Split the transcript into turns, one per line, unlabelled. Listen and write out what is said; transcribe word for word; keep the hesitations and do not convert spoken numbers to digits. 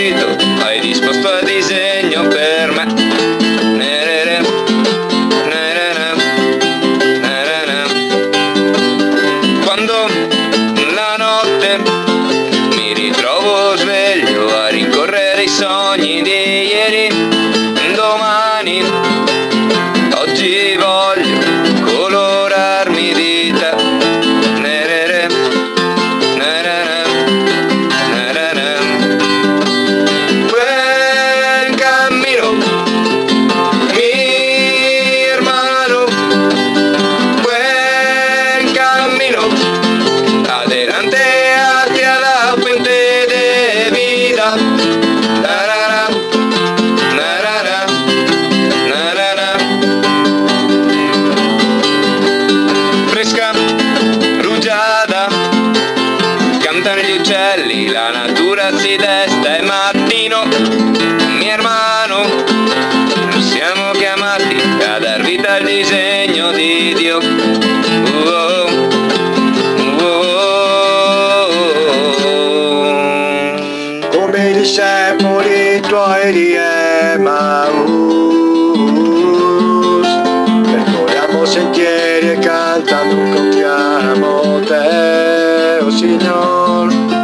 favorito hai disposto a disegno per me. Nerere, nerere, nerere. Quando la notte mi ritrovo sveglio a rincorrere i sogni di ieri, domani, oggi voglio colorarmi di te. Nerere, nerere, nerere. Buen camino, mi hermano, buen camino, adelante hacia la fuente de vida. Narara, narara, narara. Fresca, rugiada, cantano gli uccelli, la natura si desta, è mattino, mi hermano, siamo chiamati a dar vita al disegno di Dio. Oh, oh, oh.
Come i discepoli tuoi di Emmaus, percorriamo sentieri e cantando incontriamo te, oh Signor.